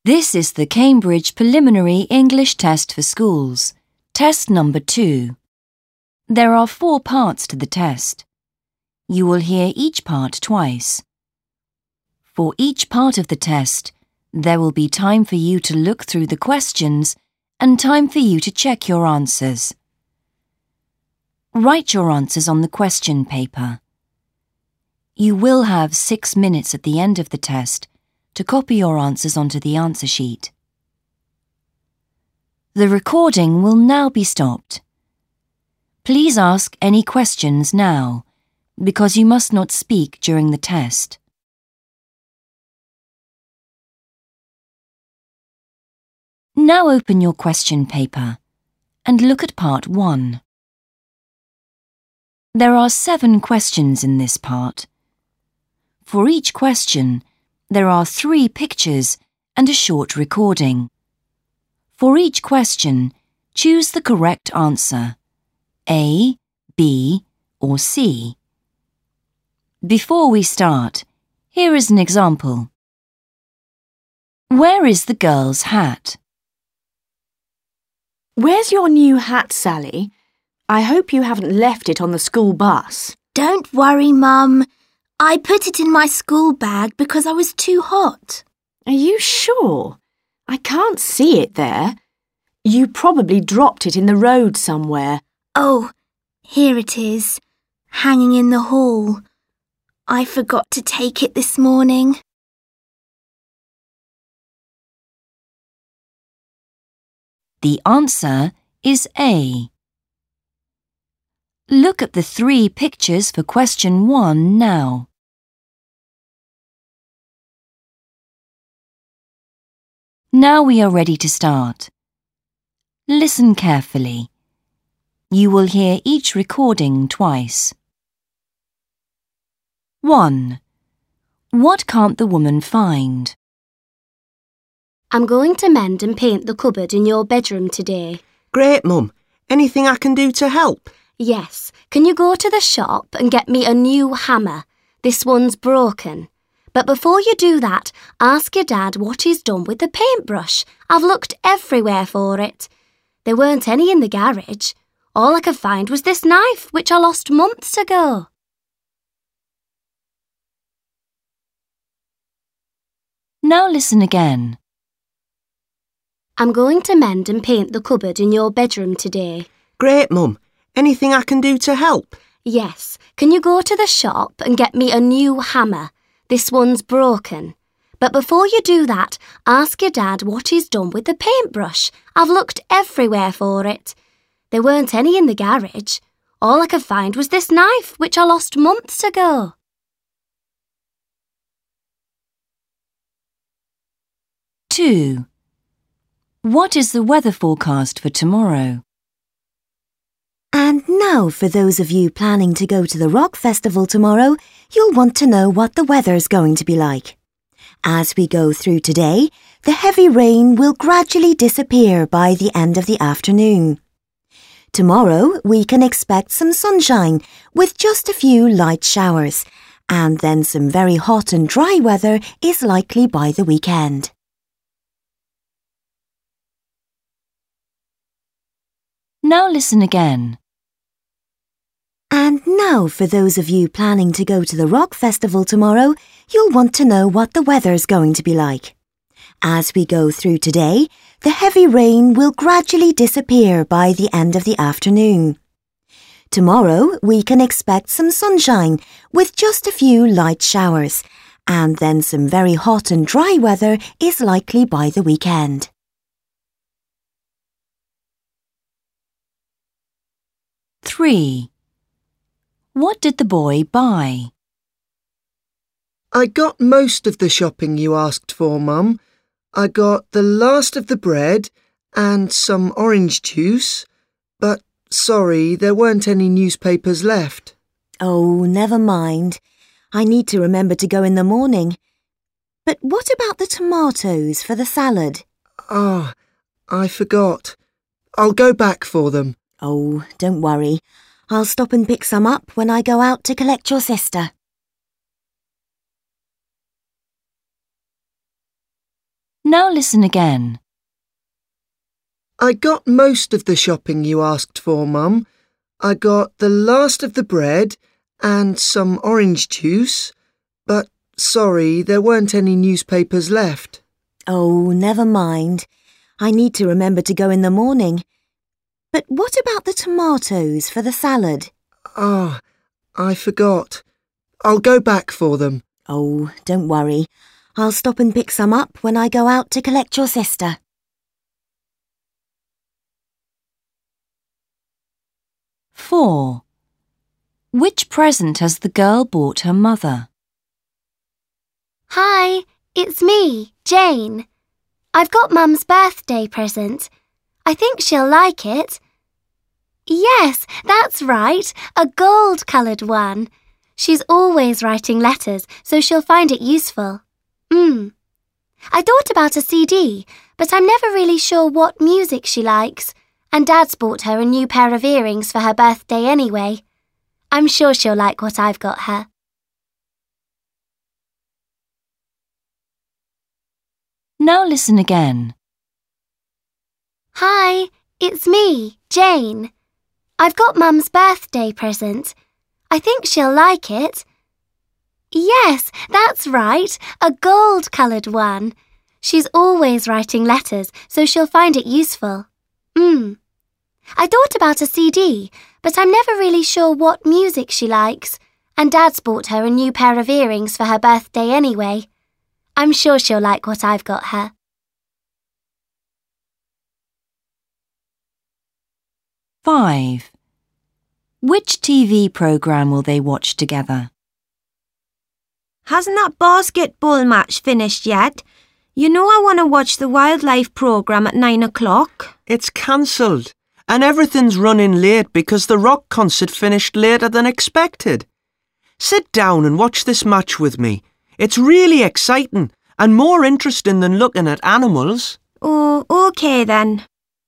This is the Cambridge Preliminary English Test for Schools, test number 2. There are 4 parts to the test. You will hear each part twice. For each part of the test, there will be time for you to look through the questions and time for you to check your answers. Write your answers on the question paper. You will have 6 minutes at the end of the test to copy your answers onto the answer sheet. The recording will now be stopped. Please ask any questions now, because you must not speak during the test. Now open your question paper and look at part 1. There are 7 questions in this part. For each question, there are 3 pictures and a short recording. For each question, choose the correct answer, A, B, or C. Before we start, here is an example. Where is the girl's hat? Where's your new hat, Sally? I hope you haven't left it on the school bus. Don't worry, Mum. I put it in my school bag because I was too hot. Are you sure? I can't see it there. You probably dropped it in the road somewhere. Oh, here it is, hanging in the hall. I forgot to take it this morning. The answer is A. Look at the 3 pictures for question 1 now. Now we are ready to start. Listen carefully. You will hear each recording twice. 1. What can't the woman find? I'm going to mend and paint the cupboard in your bedroom today. Great, Mum. Anything I can do to help? Yes. Can you go to the shop and get me a new hammer? This one's broken. But before you do that, ask your dad what he's done with the paintbrush. I've looked everywhere for it. There weren't any in the garage. All I could find was this knife, which I lost months ago. Now listen again. I'm going to mend and paint the cupboard in your bedroom today. Great, Mum. Anything I can do to help? Yes. Can you go to the shop and get me a new hammer? This one's broken. But before you do that, ask your dad what he's done with the paintbrush. I've looked everywhere for it. There weren't any in the garage. All I could find was this knife, which I lost months ago. Two. What is the weather forecast for tomorrow? And now, for those of you planning to go to the Rock Festival tomorrow, you'll want to know what the weather's going to be like. As we go through today, the heavy rain will gradually disappear by the end of the afternoon. Tomorrow, we can expect some sunshine with just a few light showers, and then some very hot and dry weather is likely by the weekend. Now listen again. And now, for those of you planning to go to the Rock Festival tomorrow, you'll want to know what the weather's going to be like. As we go through today, the heavy rain will gradually disappear by the end of the afternoon. Tomorrow, we can expect some sunshine with just a few light showers, and then some very hot and dry weather is likely by the weekend. Three. What did the boy buy? I got most of the shopping you asked for, Mum. I got the last of the bread and some orange juice, but sorry, there weren't any newspapers left. Oh, never mind. I need to remember to go in the morning. But what about the tomatoes for the salad? Ah, I forgot. I'll go back for them. Oh, don't worry. I'll stop and pick some up when I go out to collect your sister. Now listen again. I got most of the shopping you asked for, Mum. I got the last of the bread and some orange juice, but sorry, there weren't any newspapers left. Oh, never mind. I need to remember to go in the morning. But what about the tomatoes for the salad? Ah, I forgot. I'll go back for them. Oh, don't worry. I'll stop and pick some up when I go out to collect your sister. Four. Which present has the girl bought her mother? Hi, it's me, Jane. I've got Mum's birthday present. I think she'll like it. Yes, that's right, a gold-coloured one. She's always writing letters, so she'll find it useful. I thought about a CD, but I'm never really sure what music she likes, and Dad's bought her a new pair of earrings for her birthday anyway. I'm sure she'll like what I've got her. Now listen again. Hi, it's me, Jane. I've got Mum's birthday present. I think she'll like it. Yes, that's right, a gold-coloured one. She's always writing letters, so she'll find it useful. I thought about a CD, but I'm never really sure what music she likes, and Dad's bought her a new pair of earrings for her birthday anyway. I'm sure she'll like what I've got her. Five. Which TV programme will they watch together? Hasn't that basketball match finished yet? You know I want to watch the wildlife programme at 9 o'clock. It's cancelled, and everything's running late because the rock concert finished later than expected. Sit down and watch this match with me. It's really exciting and more interesting than looking at animals. Oh, OK then.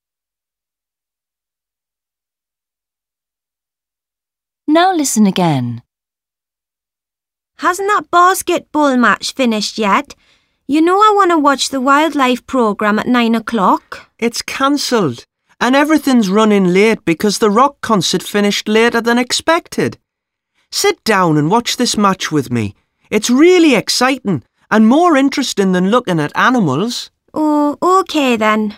Now listen again. Hasn't that basketball match finished yet? You know I want to watch the wildlife programme at 9 o'clock. It's cancelled, and everything's running late because the rock concert finished later than expected. Sit down and watch this match with me. It's really exciting and more interesting than looking at animals. Oh, OK then.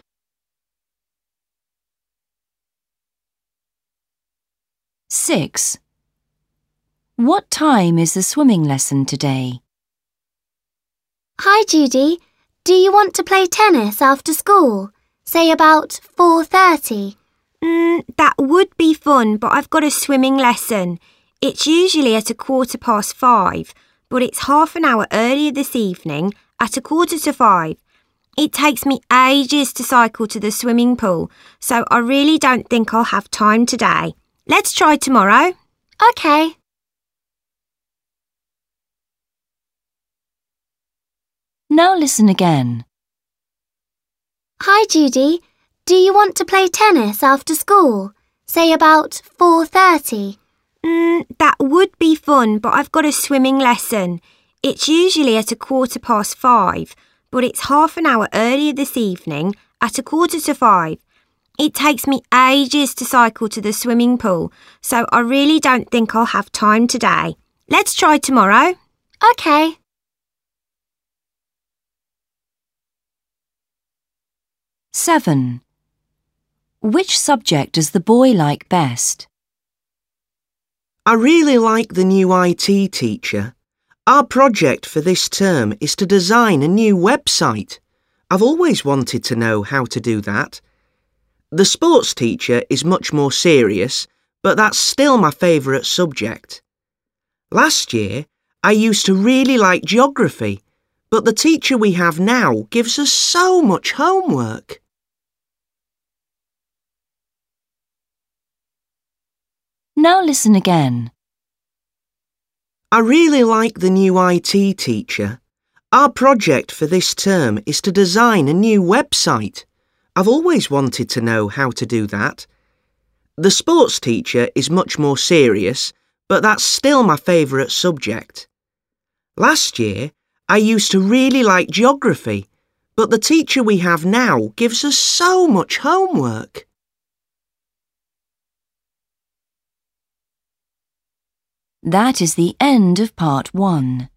Six. What time is the swimming lesson today? Hi, Judy. Do you want to play tennis after school? Say about 4:30. That would be fun, but I've got a swimming lesson. It's usually at 5:15, but it's half an hour earlier this evening at 5:15. It takes me ages to cycle to the swimming pool, so I really don't think I'll have time today. Let's try tomorrow. OK. Now listen again. Hi, Judy. Do you want to play tennis after school? Say about 4:30. That would be fun, but I've got a swimming lesson. It's usually at 5:15, but it's half an hour earlier this evening at 5:15. It takes me ages to cycle to the swimming pool, so I really don't think I'll have time today. Let's try tomorrow. OK. Seven. Which subject does the boy like best? I really like the new IT teacher. Our project for this term is to design a new website. I've always wanted to know how to do that. The sports teacher is much more serious, but that's still my favourite subject. Last year, I used to really like geography, but the teacher we have now gives us so much homework. Now listen again. I really like the new IT teacher. Our project for this term is to design a new website. I've always wanted to know how to do that. The sports teacher is much more serious, but that's still my favourite subject. Last year, I used to really like geography, But the teacher we have now gives us so much homework. That is the end of part 1.